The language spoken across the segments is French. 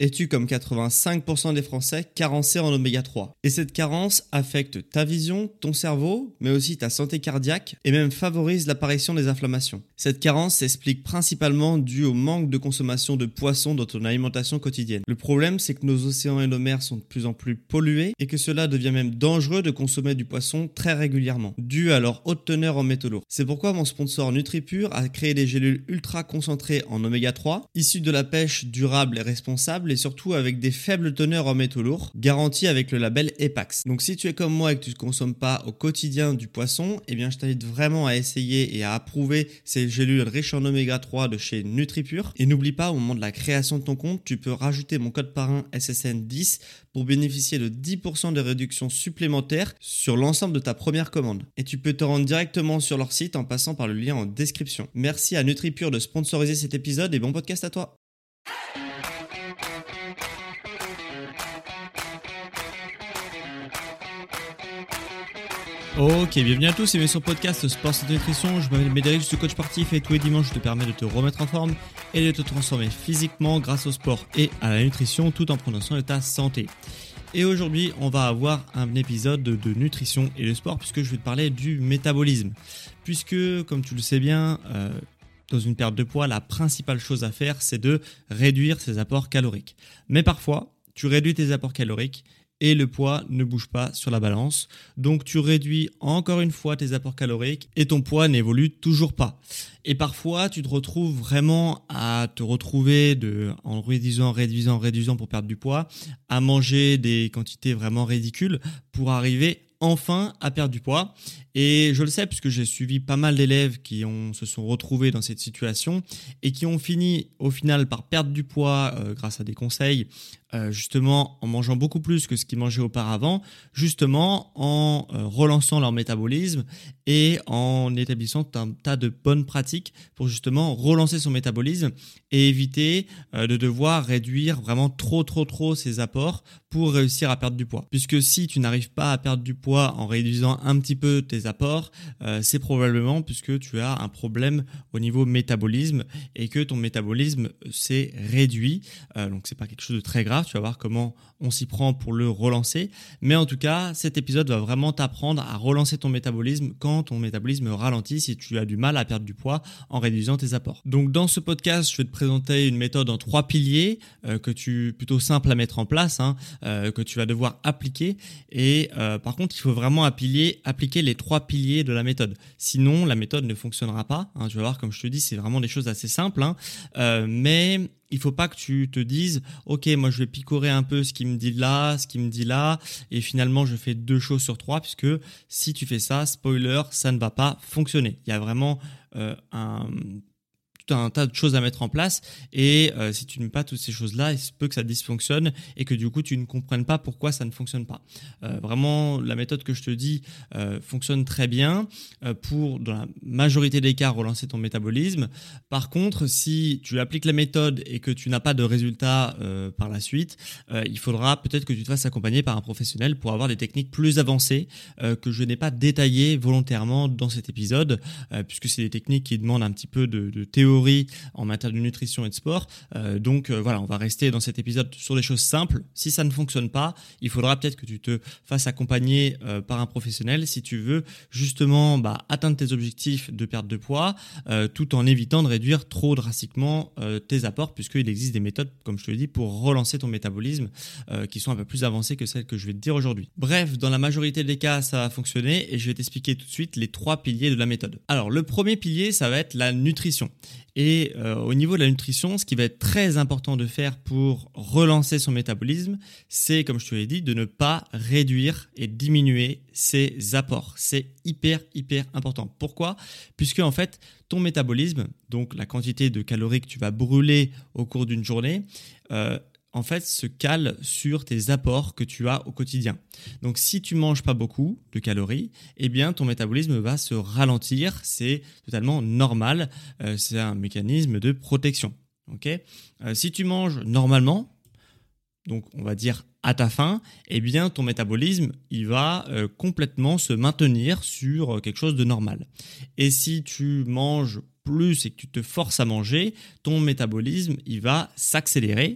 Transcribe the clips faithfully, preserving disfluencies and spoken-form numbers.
Es-tu, comme quatre-vingt-cinq pour cent des Français, carencé en oméga trois? Et cette carence affecte ta vision, ton cerveau, mais aussi ta santé cardiaque et même favorise l'apparition des inflammations. Cette carence s'explique principalement due au manque de consommation de poissons dans ton alimentation quotidienne. Le problème, c'est que nos océans et nos mers sont de plus en plus pollués et que cela devient même dangereux de consommer du poisson très régulièrement, dû à leur haute teneur en métaux lourds. C'est pourquoi mon sponsor NutriPure a créé des gélules ultra concentrées en oméga trois, issues de la pêche durable et responsable et surtout avec des faibles teneurs en métaux lourds, garanties avec le label EPAX. Donc si tu es comme moi et que tu ne consommes pas au quotidien du poisson, eh bien je t'invite vraiment à essayer et à approuver ces gélules riches en oméga trois de chez NutriPure. Et n'oublie pas, au moment de la création de ton compte, tu peux rajouter mon code parrain S S N dix pour bénéficier de dix pour cent de réduction supplémentaire sur l'ensemble de ta première commande. Et tu peux te rendre directement sur leur site en passant par le lien en description. Merci à NutriPure de sponsoriser cet épisode et bon podcast à toi. Ok, bienvenue à tous et bienvenue sur le podcast Sport Santé Nutrition. Je m'appelle Médéric, je suis coach sportif et tous les dimanches je te permets de te remettre en forme et de te transformer physiquement grâce au sport et à la nutrition tout en prenant soin de ta santé. Et aujourd'hui, on va avoir un épisode de nutrition et de sport puisque je vais te parler du métabolisme. Puisque, comme tu le sais bien, euh, dans une perte de poids, la principale chose à faire, c'est de réduire ses apports caloriques. Mais parfois, tu réduis tes apports caloriques et le poids ne bouge pas sur la balance. Donc tu réduis encore une fois tes apports caloriques et ton poids n'évolue toujours pas. Et parfois tu te retrouves vraiment à te retrouver de, en réduisant, réduisant, réduisant pour perdre du poids, à manger des quantités vraiment ridicules pour arriver enfin à perdre du poids. Et je le sais puisque j'ai suivi pas mal d'élèves qui ont, se sont retrouvés dans cette situation et qui ont fini au final par perdre du poids euh, grâce à des conseils, euh, justement en mangeant beaucoup plus que ce qu'ils mangeaient auparavant, justement en euh, relançant leur métabolisme et en établissant un tas de bonnes pratiques pour justement relancer son métabolisme et éviter euh, de devoir réduire vraiment trop trop trop ses apports pour réussir à perdre du poids. Puisque si tu n'arrives pas à perdre du poids en réduisant un petit peu tes apports, euh, c'est probablement puisque tu as un problème au niveau métabolisme et que ton métabolisme s'est réduit. Euh, donc c'est pas quelque chose de très grave, tu vas voir comment on s'y prend pour le relancer. Mais en tout cas, cet épisode va vraiment t'apprendre à relancer ton métabolisme quand ton métabolisme ralentit, si tu as du mal à perdre du poids en réduisant tes apports. Donc dans ce podcast, je vais te présenter une méthode en trois piliers euh, que tu plutôt simple à mettre en place, hein, euh, que tu vas devoir appliquer. Et euh, par contre, il faut vraiment appliquer, appliquer les trois piliers de la méthode. Sinon, la méthode ne fonctionnera pas. Hein, tu vas voir, comme je te dis, c'est vraiment des choses assez simples, hein, euh, mais il faut pas que tu te dises « Ok, moi je vais picorer un peu ce qui me dit là, ce qui me dit là, et finalement je fais deux choses sur trois, puisque si tu fais ça, spoiler, ça ne va pas fonctionner. » Il y a vraiment euh, un... tout un tas de choses à mettre en place et euh, si tu ne mets pas toutes ces choses-là, il se peut que ça dysfonctionne et que du coup tu ne comprennes pas pourquoi ça ne fonctionne pas. Euh, vraiment, la méthode que je te dis euh, fonctionne très bien euh, pour, dans la majorité des cas, relancer ton métabolisme. Par contre, si tu appliques la méthode et que tu n'as pas de résultat euh, par la suite, euh, il faudra peut-être que tu te fasses accompagner par un professionnel pour avoir des techniques plus avancées euh, que je n'ai pas détaillées volontairement dans cet épisode euh, puisque c'est des techniques qui demandent un petit peu de, de théorie en matière de nutrition et de sport. Euh, donc euh, voilà, on va rester dans cet épisode sur des choses simples. Si ça ne fonctionne pas, il faudra peut-être que tu te fasses accompagner euh, par un professionnel si tu veux justement bah, atteindre tes objectifs de perte de poids euh, tout en évitant de réduire trop drastiquement euh, tes apports, puisqu'il existe des méthodes, comme je te l'ai dit, pour relancer ton métabolisme euh, qui sont un peu plus avancées que celles que je vais te dire aujourd'hui. Bref, dans la majorité des cas, ça va fonctionner et je vais t'expliquer tout de suite les trois piliers de la méthode. Alors, le premier pilier, ça va être la nutrition. Et euh, au niveau de la nutrition, ce qui va être très important de faire pour relancer son métabolisme, c'est, comme je te l'ai dit, de ne pas réduire et diminuer ses apports. C'est hyper, hyper important. Pourquoi ? Puisque en fait, ton métabolisme, donc la quantité de calories que tu vas brûler au cours d'une journée, euh, en fait, se cale sur tes apports que tu as au quotidien. Donc, si tu manges pas beaucoup de calories, eh bien, ton métabolisme va se ralentir. C'est totalement normal. Euh, c'est un mécanisme de protection. Ok ? Euh, si tu manges normalement, donc on va dire à ta faim, eh bien, ton métabolisme, il va euh, complètement se maintenir sur quelque chose de normal. Et si tu manges plus et que tu te forces à manger, ton métabolisme, il va s'accélérer.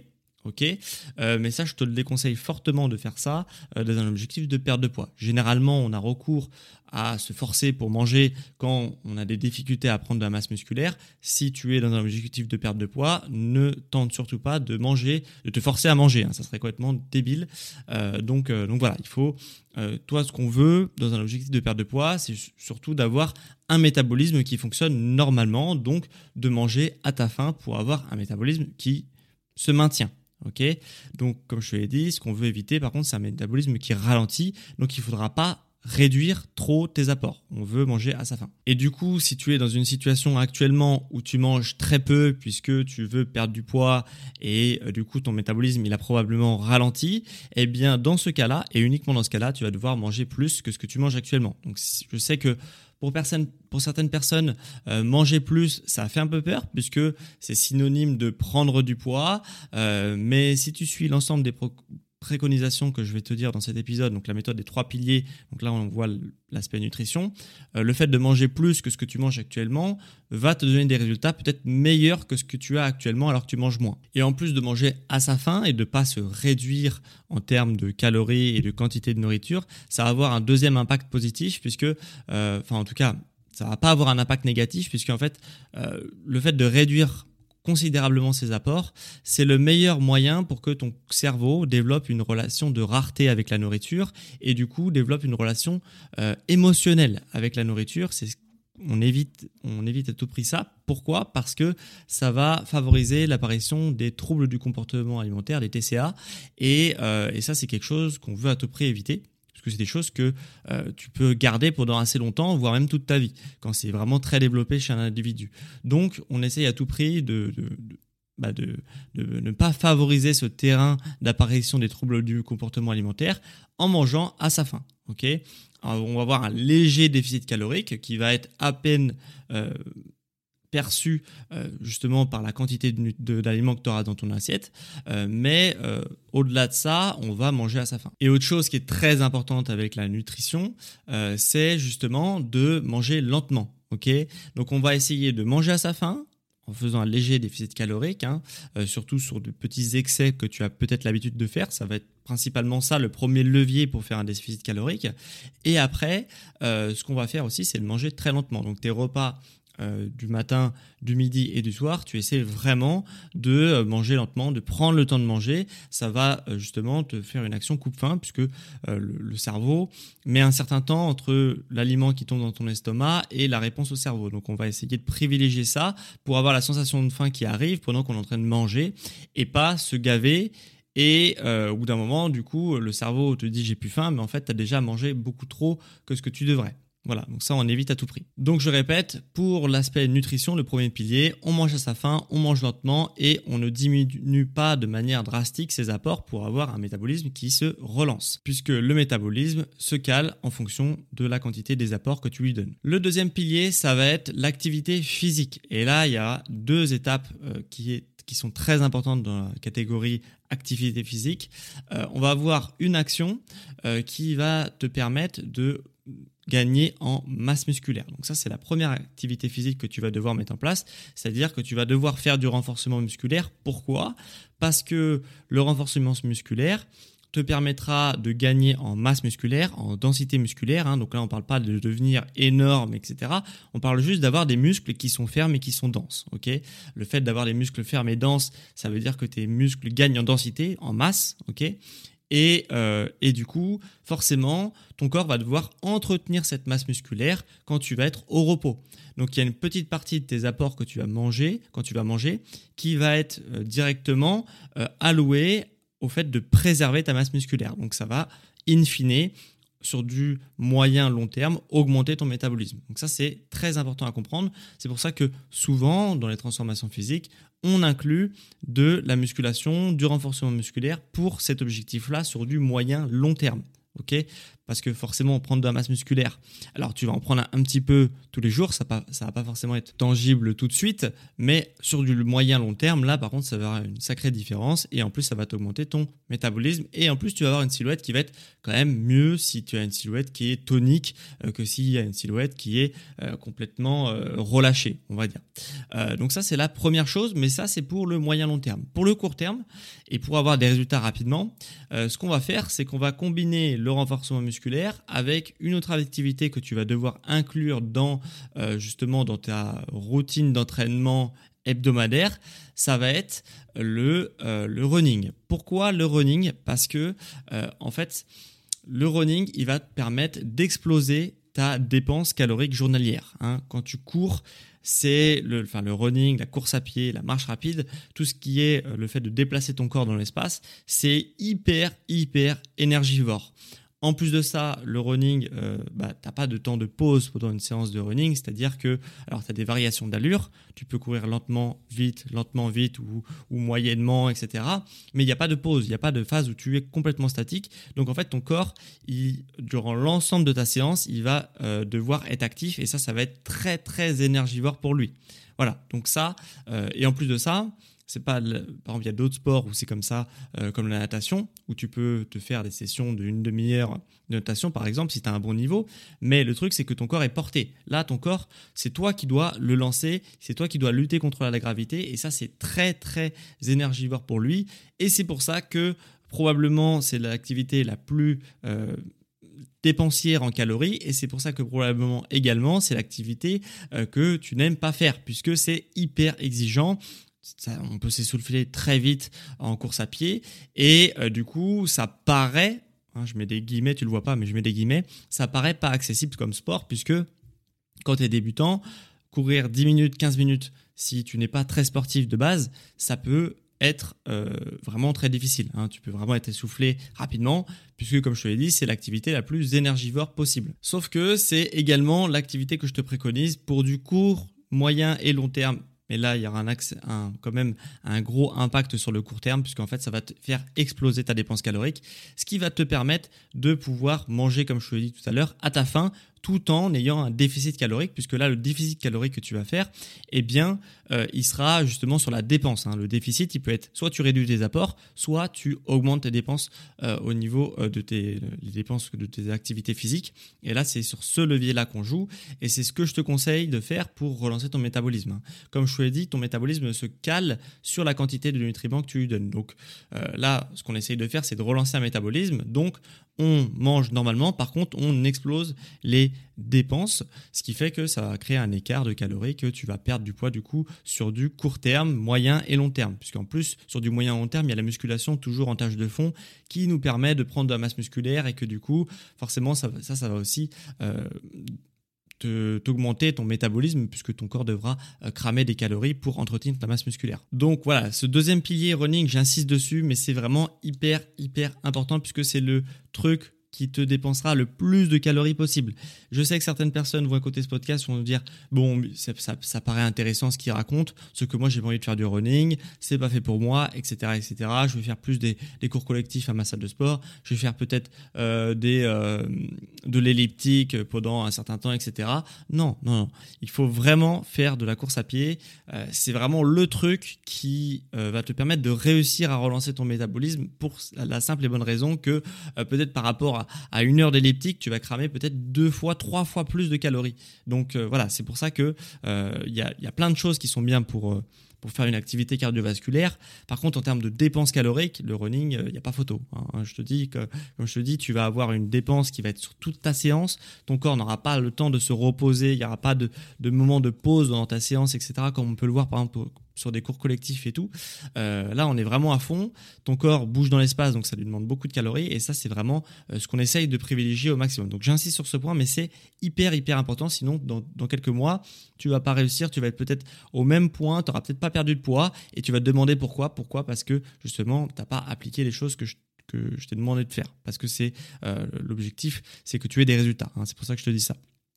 Ok, euh, mais ça, je te le déconseille fortement de faire ça euh, dans un objectif de perte de poids. Généralement, on a recours à se forcer pour manger quand on a des difficultés à prendre de la masse musculaire. Si tu es dans un objectif de perte de poids, ne tente surtout pas de manger, de te forcer à manger. Hein, ça serait complètement débile. Euh, donc, euh, donc voilà, il faut, euh, toi, ce qu'on veut dans un objectif de perte de poids, c'est surtout d'avoir un métabolisme qui fonctionne normalement, donc de manger à ta faim pour avoir un métabolisme qui se maintient. Ok, donc comme je te l'ai dit, ce qu'on veut éviter, par contre, c'est un métabolisme qui ralentit, donc il ne faudra pas réduire trop tes apports. On veut manger à sa faim. Et du coup, si tu es dans une situation actuellement où tu manges très peu puisque tu veux perdre du poids et euh, du coup ton métabolisme il a probablement ralenti, eh bien dans ce cas-là et uniquement dans ce cas-là, tu vas devoir manger plus que ce que tu manges actuellement. Donc je sais que Pour, personne, pour certaines personnes, euh, manger plus, ça fait un peu peur puisque c'est synonyme de prendre du poids. Euh, mais si tu suis l'ensemble des pro- préconisations que je vais te dire dans cet épisode, donc la méthode des trois piliers, donc là on voit l'aspect nutrition, euh, le fait de manger plus que ce que tu manges actuellement va te donner des résultats peut-être meilleurs que ce que tu as actuellement alors que tu manges moins. Et en plus de manger à sa faim et de ne pas se réduire en termes de calories et de quantité de nourriture, ça va avoir un deuxième impact positif puisque, euh, enfin en tout cas, ça ne va pas avoir un impact négatif puisque en fait, euh, le fait de réduire considérablement ses apports, c'est le meilleur moyen pour que ton cerveau développe une relation de rareté avec la nourriture et du coup développe une relation euh, émotionnelle avec la nourriture. C'est On évite, on évite à tout prix ça. Pourquoi ? Parce que ça va favoriser l'apparition des troubles du comportement alimentaire, des T C A, et, euh, et ça c'est quelque chose qu'on veut à tout prix éviter. Parce que c'est des choses que euh, tu peux garder pendant assez longtemps, voire même toute ta vie, quand c'est vraiment très développé chez un individu. Donc, on essaye à tout prix de, de, de, bah de, de ne pas favoriser ce terrain d'apparition des troubles du comportement alimentaire en mangeant à sa faim. Okay ? Alors, on va avoir un léger déficit calorique qui va être à peine euh, perçu euh, justement par la quantité de, de, d'aliments que tu auras dans ton assiette, euh, mais euh, au-delà de ça, on va manger à sa faim. Et autre chose qui est très importante avec la nutrition, euh, c'est justement de manger lentement. Okay ? Donc on va essayer de manger à sa faim en faisant un léger déficit calorique, hein, euh, surtout sur de petits excès que tu as peut-être l'habitude de faire. Ça va être principalement ça le premier levier pour faire un déficit calorique. Et après, euh, ce qu'on va faire aussi, c'est de manger très lentement. Donc tes repas Euh, du matin, du midi et du soir, tu essaies vraiment de euh, manger lentement, de prendre le temps de manger. Ça va euh, justement te faire une action coupe-faim puisque euh, le, le cerveau met un certain temps entre l'aliment qui tombe dans ton estomac et la réponse au cerveau. Donc on va essayer de privilégier ça pour avoir la sensation de faim qui arrive pendant qu'on est en train de manger et pas se gaver. Et euh, au bout d'un moment, du coup, le cerveau te dit j'ai plus faim, mais en fait, tu as déjà mangé beaucoup trop que ce que tu devrais. Voilà, donc ça, on évite à tout prix. Donc, je répète, pour l'aspect nutrition, le premier pilier, on mange à sa faim, on mange lentement et on ne diminue pas de manière drastique ses apports pour avoir un métabolisme qui se relance, puisque le métabolisme se cale en fonction de la quantité des apports que tu lui donnes. Le deuxième pilier, ça va être l'activité physique. Et là, il y a deux étapes euh, qui, est, qui sont très importantes dans la catégorie activité physique. Euh, on va avoir une action euh, qui va te permettre de gagner en masse musculaire. Donc ça, c'est la première activité physique que tu vas devoir mettre en place, c'est-à-dire que tu vas devoir faire du renforcement musculaire. Pourquoi ? Parce que le renforcement musculaire te permettra de gagner en masse musculaire, en densité musculaire. Hein. Donc là, on ne parle pas de devenir énorme, et cetera. On parle juste d'avoir des muscles qui sont fermes et qui sont denses. Okay ? Le fait d'avoir des muscles fermes et denses, ça veut dire que tes muscles gagnent en densité, en masse. Okay ? Et, euh, et du coup, forcément, ton corps va devoir entretenir cette masse musculaire quand tu vas être au repos. Donc, il y a une petite partie de tes apports que tu vas manger, quand tu vas manger, qui va être euh, directement euh, allouée au fait de préserver ta masse musculaire. Donc, ça va, in fine, sur du moyen long terme, augmenter ton métabolisme. Donc ça, c'est très important à comprendre. C'est pour ça que souvent, dans les transformations physiques, on inclut de la musculation, du renforcement musculaire pour cet objectif-là sur du moyen long terme. Okay ? parce que forcément prendre de la masse musculaire, alors tu vas en prendre un, un petit peu tous les jours, ça ne va pas forcément être tangible tout de suite, mais sur du moyen long terme, là par contre ça va avoir une sacrée différence et en plus ça va t'augmenter ton métabolisme et en plus tu vas avoir une silhouette qui va être quand même mieux si tu as une silhouette qui est tonique euh, que s'il y a une silhouette qui est euh, complètement euh, relâchée, on va dire. Euh, donc ça c'est la première chose, mais ça c'est pour le moyen long terme. Pour le court terme et pour avoir des résultats rapidement, euh, ce qu'on va faire c'est qu'on va combiner le renforcement musculaire avec une autre activité que tu vas devoir inclure dans euh, justement dans ta routine d'entraînement hebdomadaire, ça va être le, euh, le running. Pourquoi le running ? Parce que euh, en fait, le running, il va te permettre d'exploser ta dépense calorique journalière. Hein. Quand tu cours, c'est le, enfin, le running, la course à pied, la marche rapide, tout ce qui est euh, le fait de déplacer ton corps dans l'espace, c'est hyper, hyper énergivore. En plus de ça, le running, euh, bah, tu n'as pas de temps de pause pendant une séance de running, c'est-à-dire que alors tu as des variations d'allure, tu peux courir lentement, vite, lentement, vite ou, ou moyennement, et cetera. Mais il n'y a pas de pause, il n'y a pas de phase où tu es complètement statique. Donc en fait, ton corps, il, durant l'ensemble de ta séance, il va euh, devoir être actif et ça, ça va être très, très énergivore pour lui. Voilà, donc ça, euh, et en plus de ça, c'est pas, par exemple, il y a d'autres sports où c'est comme ça, euh, comme la natation, où tu peux te faire des sessions d'une demi-heure de natation, par exemple, si tu as un bon niveau. Mais le truc, c'est que ton corps est porté. Là, ton corps, c'est toi qui dois le lancer, c'est toi qui dois lutter contre la gravité. Et ça, c'est très, très énergivore pour lui. Et c'est pour ça que probablement, c'est l'activité la plus euh, dépensière en calories. Et c'est pour ça que probablement également, c'est l'activité euh, que tu n'aimes pas faire, puisque c'est hyper exigeant. Ça, on peut s'essouffler très vite en course à pied et euh, du coup ça paraît, hein, je mets des guillemets, tu le vois pas mais je mets des guillemets, ça paraît pas accessible comme sport puisque quand tu es débutant, courir dix minutes, quinze minutes si tu n'es pas très sportif de base, ça peut être euh, vraiment très difficile, hein. Tu peux vraiment être essoufflé rapidement puisque comme je te l'ai dit, c'est l'activité la plus énergivore possible. Sauf que c'est également l'activité que je te préconise pour du court, moyen et long terme. Mais là, il y aura un, accès, un, quand même un gros impact sur le court terme puisqu'en fait, ça va te faire exploser ta dépense calorique, ce qui va te permettre de pouvoir manger, comme je te l'ai dit tout à l'heure, à ta faim, tout en ayant un déficit calorique, puisque là, le déficit calorique que tu vas faire, eh bien, euh, il sera justement sur la dépense. Hein. Le déficit, il peut être soit tu réduis tes apports, soit tu augmentes tes dépenses euh, au niveau euh, de tes les dépenses de tes activités physiques. Et là, c'est sur ce levier-là qu'on joue, et c'est ce que je te conseille de faire pour relancer ton métabolisme. Hein. Comme je te l'ai dit, ton métabolisme se cale sur la quantité de nutriments que tu lui donnes. Donc euh, là, ce qu'on essaye de faire, c'est de relancer un métabolisme. Donc, on mange normalement, par contre, on explose les dépenses, ce qui fait que ça va créer un écart de calories que tu vas perdre du poids du coup sur du court terme, moyen et long terme. Puisqu'en plus, sur du moyen et long terme, il y a la musculation toujours en tâche de fond qui nous permet de prendre de la masse musculaire et que du coup, forcément, ça, ça, ça va aussi euh, te, t'augmenter ton métabolisme puisque ton corps devra euh, cramer des calories pour entretenir ta masse musculaire. Donc voilà, ce deuxième pilier running, j'insiste dessus, mais c'est vraiment hyper, hyper important puisque c'est le truc qui te dépensera le plus de calories possible. Je sais que certaines personnes vont écouter ce podcast et vont dire bon, ça, ça, ça paraît intéressant ce qu'il raconte, ce que moi j'ai pas envie de faire du running, c'est pas fait pour moi, et cetera, et cetera. Je vais faire plus des, des cours collectifs à ma salle de sport, je vais faire peut-être euh, des euh, de l'elliptique pendant un certain temps, et cetera. Non, non, non. Il faut vraiment faire de la course à pied. Euh, c'est vraiment le truc qui euh, va te permettre de réussir à relancer ton métabolisme pour la simple et bonne raison que euh, peut-être par rapport à à une heure d'elliptique, tu vas cramer peut-être deux fois, trois fois plus de calories. Donc euh, voilà, c'est pour ça que euh, y a, y a plein de choses qui sont bien pour, euh, pour faire une activité cardiovasculaire. Par contre, en termes de dépenses caloriques, le running, il euh, n'y a pas photo. Hein. Je te dis que, comme je te dis, tu vas avoir une dépense qui va être sur toute ta séance. Ton corps n'aura pas le temps de se reposer, il n'y aura pas de, de moment de pause dans ta séance, et cetera. Comme on peut le voir par exemple sur des cours collectifs et tout. Euh, là, on est vraiment à fond. Ton corps bouge dans l'espace, donc ça lui demande beaucoup de calories. Et ça, c'est vraiment euh, ce qu'on essaye de privilégier au maximum. Donc, j'insiste sur ce point, mais c'est hyper, hyper important. Sinon, dans, dans quelques mois, tu vas pas réussir. Tu vas être peut-être au même point. Tu n'auras peut-être pas perdu de poids. Et tu vas te demander pourquoi. Pourquoi ? Parce que, justement, tu n'as pas appliqué les choses que je que je t'ai demandé de faire. Parce que c'est euh, l'objectif, c'est que tu aies des résultats. Hein. C'est pour ça que je te dis ça.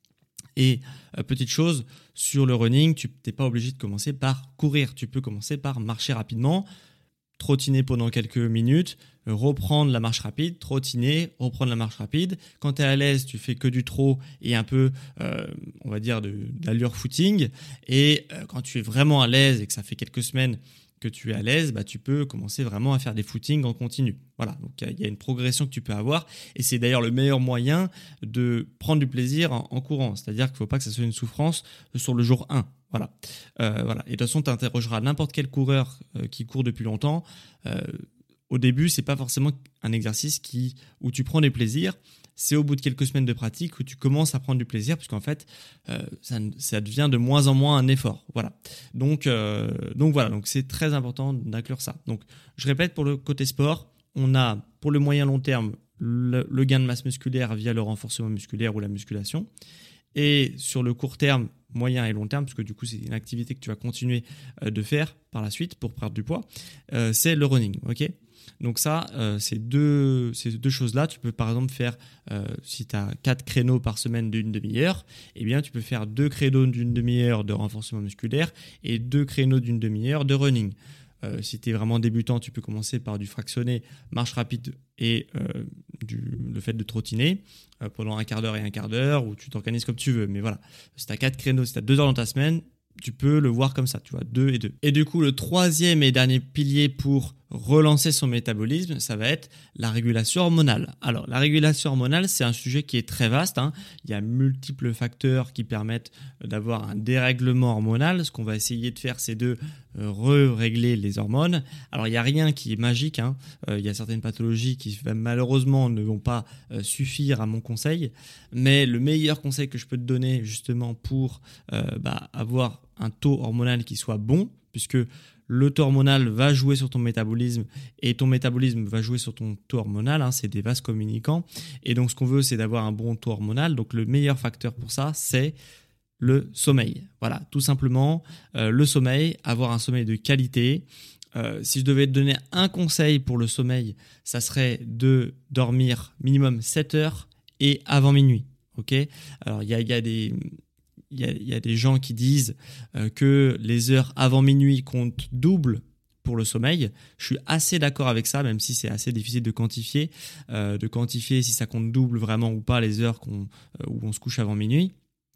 Et euh, petite chose, sur le running, tu n'es pas obligé de commencer par courir. Tu peux commencer par marcher rapidement. trottiner pendant quelques minutes, reprendre la marche rapide, trottiner, reprendre la marche rapide. Quand tu es à l'aise, tu fais que du trot et un peu, euh, on va dire, de, d'allure footing. Et euh, quand tu es vraiment à l'aise et que ça fait quelques semaines que tu es à l'aise, bah, tu peux commencer vraiment à faire des footings en continu. Voilà, donc il y, y a une progression que tu peux avoir et c'est d'ailleurs le meilleur moyen de prendre du plaisir en, en courant. C'est-à-dire qu'il ne faut pas que ça soit une souffrance sur le jour un. Voilà. Euh, voilà. Et de toute façon, tu interrogeras n'importe quel coureur euh, qui court depuis longtemps. Euh, au début, ce n'est pas forcément un exercice qui, où tu prends des plaisirs. C'est au bout de quelques semaines de pratique que tu commences à prendre du plaisir, puisqu'en fait, euh, ça, ça devient de moins en moins un effort. Voilà. Donc, euh, donc voilà, donc c'est très important d'inclure ça. Donc, je répète, pour le côté sport, on a pour le moyen long terme le, le gain de masse musculaire via le renforcement musculaire ou la musculation. Et sur le court terme, moyen et long terme, parce que du coup, c'est une activité que tu vas continuer de faire par la suite pour perdre du poids, euh, c'est le running. Ok ? Donc ça, euh, ces deux, ces deux choses-là, tu peux par exemple faire, euh, si tu as quatre créneaux par semaine d'une demi-heure, eh bien tu peux faire deux créneaux d'une demi-heure de renforcement musculaire et deux créneaux d'une demi-heure de running. Euh, si tu es vraiment débutant, tu peux commencer par du fractionné, marche rapide et euh, du, le fait de trottiner euh, pendant un quart d'heure et un quart d'heure, ou tu t'organises comme tu veux. Mais voilà, si tu as quatre créneaux, si tu as deux heures dans ta semaine, tu peux le voir comme ça, tu vois, deux et deux. Et du coup, le troisième et dernier pilier pour relancer son métabolisme, ça va être la régulation hormonale. Alors, la régulation hormonale, c'est un sujet qui est très vaste, hein. Il y a multiples facteurs qui permettent d'avoir un dérèglement hormonal. Ce qu'on va essayer de faire, c'est de euh, re-régler les hormones. Alors, il n'y a rien qui est magique, hein. Euh, il y a certaines pathologies qui, malheureusement, ne vont pas euh, suffire à mon conseil. Mais le meilleur conseil que je peux te donner, justement, pour euh, bah, avoir un taux hormonal qui soit bon, puisque le taux hormonal va jouer sur ton métabolisme et ton métabolisme va jouer sur ton taux hormonal, hein, c'est des vases communicants. Et donc, ce qu'on veut, c'est d'avoir un bon taux hormonal. Donc, le meilleur facteur pour ça, c'est le sommeil. Voilà, tout simplement, euh, le sommeil, avoir un sommeil de qualité. Euh, si je devais te donner un conseil pour le sommeil, ça serait de dormir minimum sept heures et avant minuit. Ok ? Alors, il y a, y a des... Il y, a, il y a des gens qui disent euh, que les heures avant minuit comptent double pour le sommeil. Je suis assez d'accord avec ça, même si c'est assez difficile de quantifier, euh, de quantifier si ça compte double vraiment ou pas les heures qu'on, euh, où on se couche avant minuit.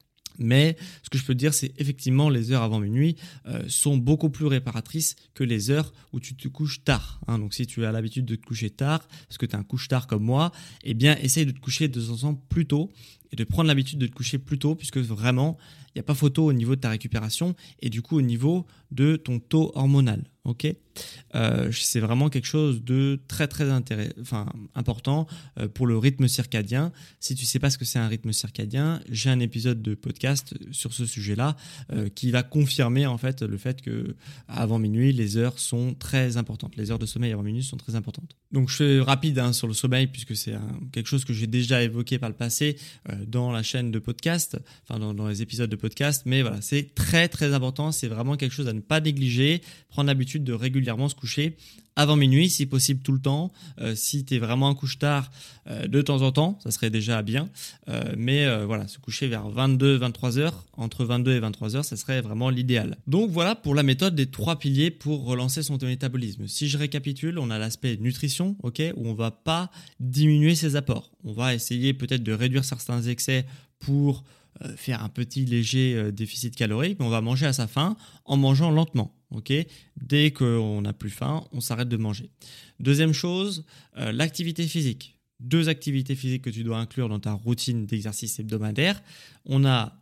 Mais ce que je peux te dire, c'est effectivement les heures avant minuit euh, sont beaucoup plus réparatrices que les heures où tu te couches tard. Hein. Donc si tu as l'habitude de te coucher tard, parce que tu es un couche-tard comme moi, eh bien essaye de te coucher de temps en temps plus tôt et de prendre l'habitude de te coucher plus tôt, puisque vraiment, il n'y a pas photo au niveau de ta récupération et du coup au niveau de ton taux hormonal. Ok, euh, c'est vraiment quelque chose de très très intéressant, enfin important euh, pour le rythme circadien. Si tu sais pas ce que c'est un rythme circadien, j'ai un épisode de podcast sur ce sujet-là euh, qui va confirmer en fait le fait que avant minuit les heures sont très importantes. Les heures de sommeil avant minuit sont très importantes. Donc je fais rapide hein, sur le sommeil puisque c'est un, quelque chose que j'ai déjà évoqué par le passé euh, dans la chaîne de podcast, enfin dans, dans les épisodes de podcast. Mais voilà, c'est très très important. C'est vraiment quelque chose à ne pas négliger. Prendre l'habitude de régulièrement se coucher avant minuit, si possible tout le temps. Euh, si tu es vraiment un couche-tard, euh, de temps en temps, ça serait déjà bien. Euh, mais euh, voilà, se coucher vers vingt-deux vingt-trois heures, entre vingt-deux et vingt-trois heures, ça serait vraiment l'idéal. Donc voilà pour la méthode des trois piliers pour relancer son métabolisme. Si je récapitule, on a l'aspect nutrition, ok, où on va pas diminuer ses apports. On va essayer peut-être de réduire certains excès pour euh, faire un petit léger euh, déficit calorique, mais on va manger à sa faim en mangeant lentement. Okay, dès qu'on n'a plus faim, on s'arrête de manger. Deuxième chose, euh, l'activité physique. Deux activités physiques que tu dois inclure dans ta routine d'exercice hebdomadaire. On a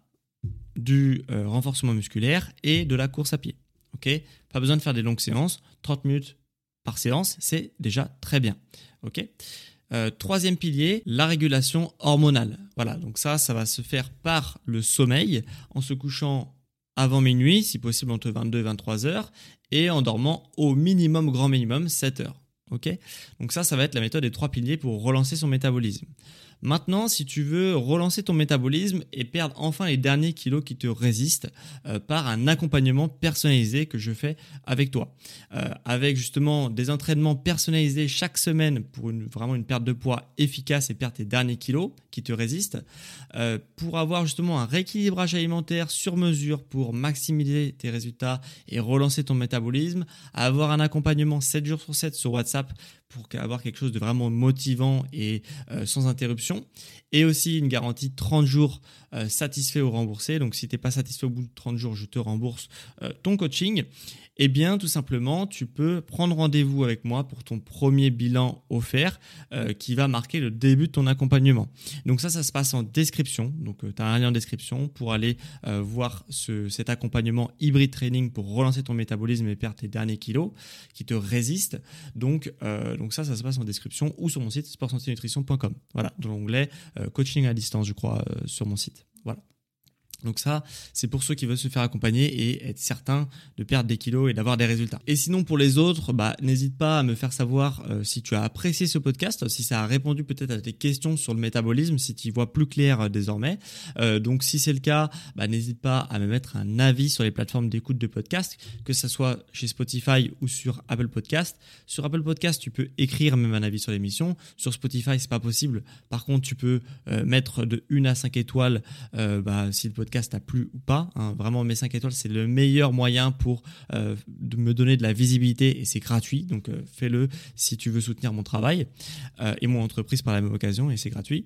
du euh, renforcement musculaire et de la course à pied. Okay, pas besoin de faire des longues séances. trente minutes par séance, c'est déjà très bien. Okay. Euh, troisième pilier, la régulation hormonale. Voilà, donc ça, ça va se faire par le sommeil en se couchant avant minuit, si possible entre vingt-deux et vingt-trois heures, et en dormant au minimum, grand minimum, sept heures. Okay, donc ça, ça va être la méthode des trois piliers pour relancer son métabolisme. Maintenant, si tu veux relancer ton métabolisme et perdre enfin les derniers kilos qui te résistent euh, par un accompagnement personnalisé que je fais avec toi, euh, avec justement des entraînements personnalisés chaque semaine pour une, vraiment une perte de poids efficace et perdre tes derniers kilos qui te résistent, euh, pour avoir justement un rééquilibrage alimentaire sur mesure pour maximiser tes résultats et relancer ton métabolisme, avoir un accompagnement sept jours sur sept sur WhatsApp pour avoir quelque chose de vraiment motivant et euh, sans interruption, et aussi une garantie trente jours euh, satisfait ou remboursé. Donc si tu n'es pas satisfait au bout de trente jours, je te rembourse euh, ton coaching. Eh bien, tout simplement, tu peux prendre rendez-vous avec moi pour ton premier bilan offert euh, qui va marquer le début de ton accompagnement. Donc ça, ça se passe en description. Donc, euh, tu as un lien en description pour aller euh, voir ce, cet accompagnement hybride training pour relancer ton métabolisme et perdre tes derniers kilos qui te résistent. Donc, euh, donc ça, ça se passe en description ou sur mon site sport santé nutrition point com. Voilà, dans l'onglet euh, coaching à distance, je crois, euh, sur mon site. Voilà. Donc ça, c'est pour ceux qui veulent se faire accompagner et être certains de perdre des kilos et d'avoir des résultats. Et sinon, pour les autres, bah, n'hésite pas à me faire savoir euh, si tu as apprécié ce podcast, si ça a répondu peut-être à tes questions sur le métabolisme, si tu y vois plus clair euh, désormais. Euh, donc, si c'est le cas, bah, n'hésite pas à me mettre un avis sur les plateformes d'écoute de podcast, que ce soit chez Spotify ou sur Apple Podcast. Sur Apple Podcast, tu peux écrire même un avis sur l'émission. Sur Spotify, c'est pas possible. Par contre, tu peux euh, mettre de une à cinq étoiles euh, bah, si le podcast t'a plu ou pas, hein. Vraiment, mes cinq étoiles, c'est le meilleur moyen pour euh, de me donner de la visibilité et c'est gratuit. Donc, euh, fais-le si tu veux soutenir mon travail euh, et mon entreprise par la même occasion et c'est gratuit.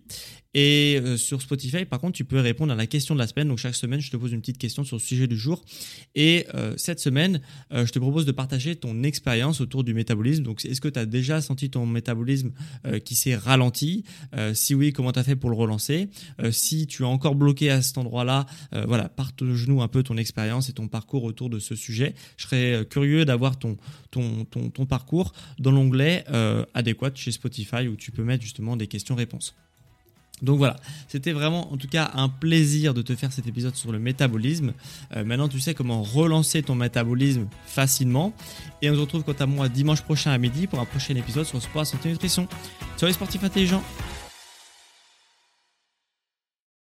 Et euh, sur Spotify, par contre, tu peux répondre à la question de la semaine. Donc, chaque semaine, je te pose une petite question sur le sujet du jour. Et euh, cette semaine, euh, je te propose de partager ton expérience autour du métabolisme. Donc, est-ce que tu as déjà senti ton métabolisme euh, qui s'est ralenti ? euh, Si oui, comment tu as fait pour le relancer ? euh, Si tu es encore bloqué à cet endroit-là, Euh, voilà, partage-nous un peu ton expérience et ton parcours autour de ce sujet. Je serais curieux d'avoir ton, ton, ton, ton parcours dans l'onglet euh, adéquat chez Spotify où tu peux mettre justement des questions-réponses. Donc voilà, c'était vraiment en tout cas un plaisir de te faire cet épisode sur le métabolisme. Euh, maintenant, tu sais comment relancer ton métabolisme facilement. Et on se retrouve quant à moi dimanche prochain à midi pour un prochain épisode sur Sport, Santé, Nutrition. Ciao les sportifs intelligents.